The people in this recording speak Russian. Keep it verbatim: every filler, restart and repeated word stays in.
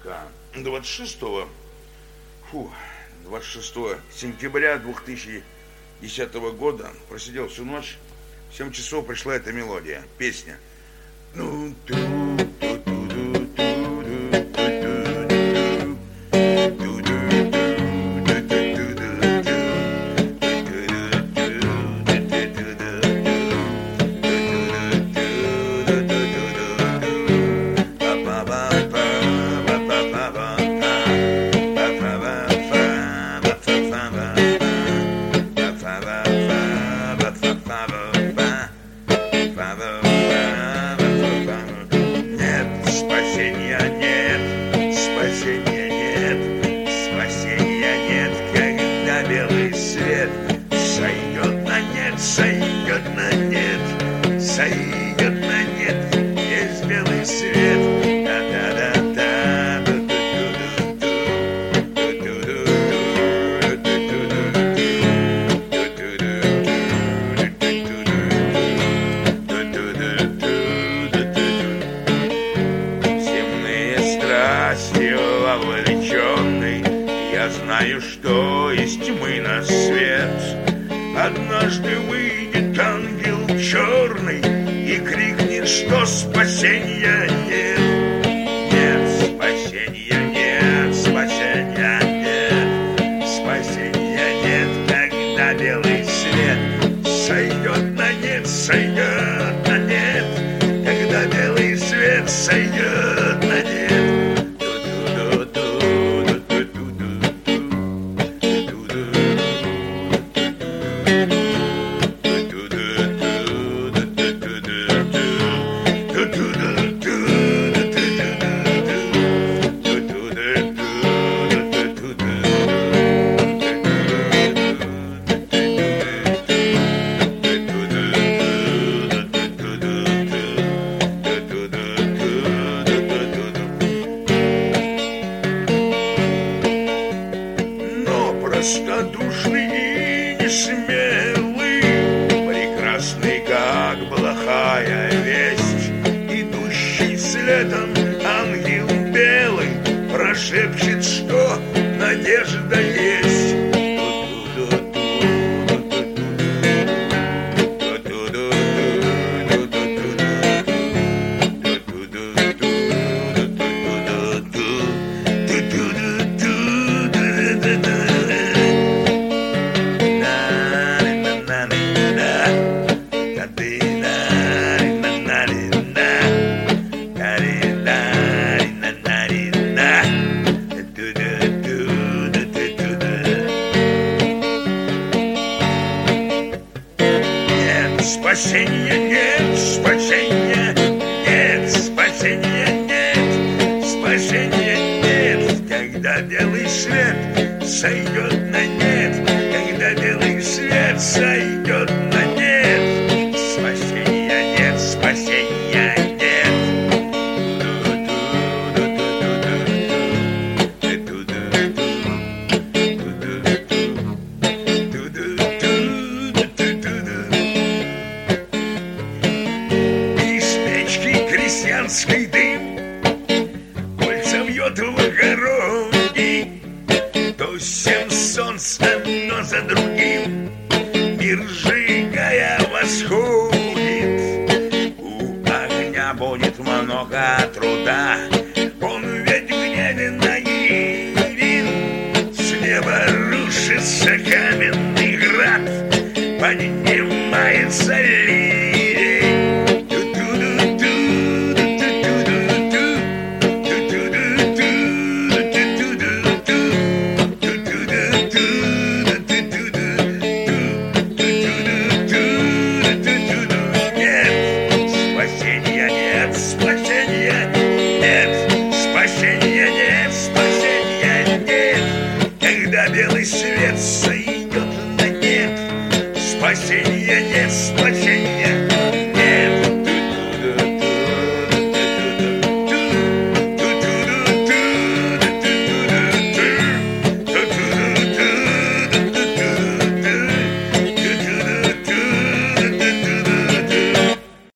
Да. двадцать шестого, фу, двадцать шестого сентября две тысячи десятого года просидел всю ночь. В семь часов пришла эта мелодия, песня. Ну, ту, ту, ту, ту, ту, ту, знаю, что из тьмы на свет однажды выйдет ангел черный и крикнет, что спасения нет. Нет спасения, нет спасения, нет спасения, нет, когда белый свет сойдет на нет, сойдет на нет, когда белый свет сойдет на нет. Простодушный и несмелый, прекрасный, как плохая весть, идущий следом ангел белый прошепчет, что надежда есть. Спасения нет, спасения нет, спасения нет, спасения нет, когда белый свет сойдет на нет, когда белый свет сойдет на нет, спасения нет, спасения нет. Крестьянский дым кольца вьет в огороде, то всем солнцем, но за другим мир сжигая восходит. У огня будет много труда, он ведь гневен наивен. С неба рушится каменный град, поднимается